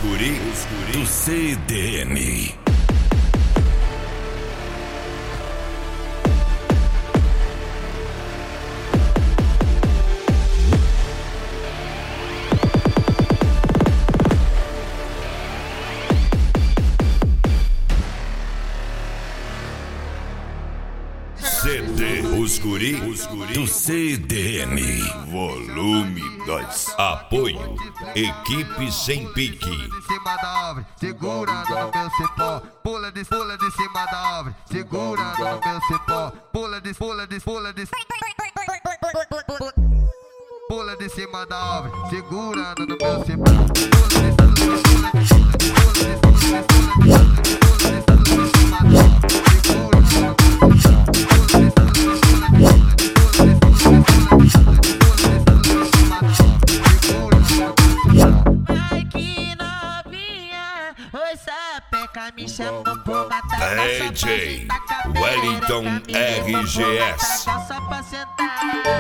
guri do CDN. CD, os guri do CDN. Volume 2. Apoio, equipe sem pique. Cima da árvore, segura no meu cipó. Pula de cima da árvore, segura no meu cipó. Pula de cima da árvore, segura no meu cipó. Me chamam por matar DJ Wellington RGS. só pra sentar.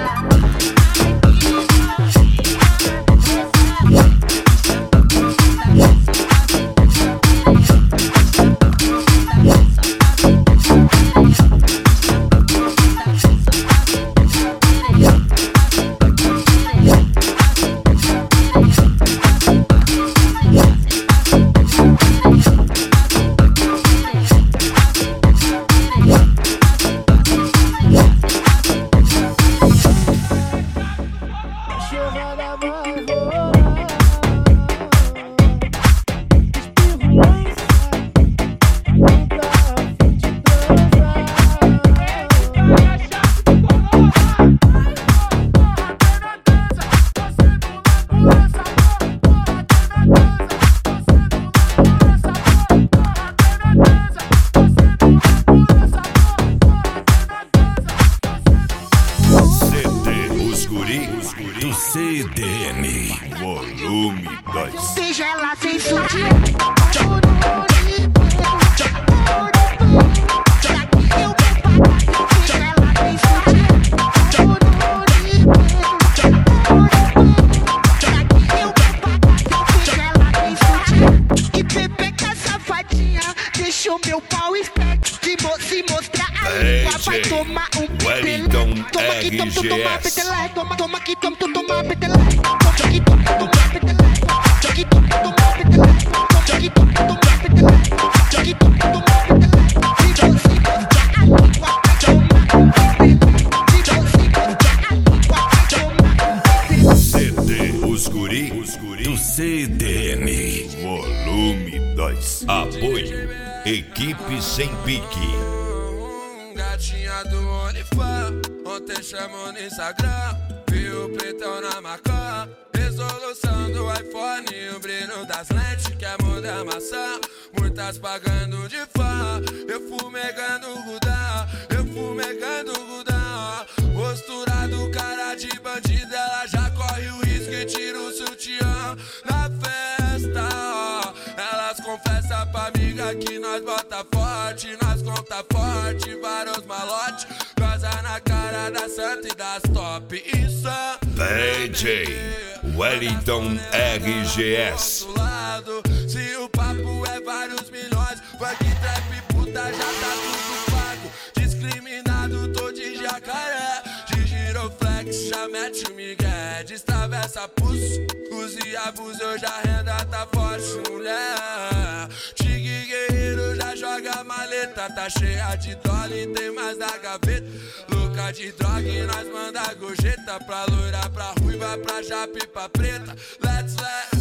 Do CDN, volume 2. Seja ela sem sutiã. E pepeca safadinha, deixa o meu pau esperto. Se mostrar a língua, vai tomar um Wellington toma aqui, toma, tu toma RGS. peteleco. Toma aqui, toma, tu toma peteleco. Toma aqui, toma, tu toma peteleco. Toma aqui, toma, tu toma peteleco. Toma aqui, toma, tu toma peteleco. Toma aqui, toma, tu toma peteleco. Se mostrar a língua, vai tomar um peteleco. Se mostrar a língua, vai tomar um peteleco. CD, os guri do CDN, volume 2. Apoio, equipe sem pique. Gatinha do OnlyFans, ontem chamou no Instagram. Viu o peitão na maçã, resolução do iPhone, o brilho das lentes, quer mudar maçã. Muitas pagando de fã, eu fumegando o Gudão, postura do cara de bandido, ela já corre o risco e tira o sutiã na festa, ó. Elas confessam pra amiga que nós bota forte, nós conta forte, vários malotes, goza na cara da santa e das top insano. DJ Wellington RGS. Se o papo é vários milhões, funk, trap, puta, já tá tudo pago. Discriminado, tô de jacaré, de giroflex, já mete o migué. Destravessa pulso, use e abuso, hoje a renda tá forte, mulher. Tigre guerreiro já joga maleta, tá cheia de dólar e tem mais na gaveta. Louca de droga e nós manda gorjeta, pra loira, pra ruiva, pra japa e pra preta. Let's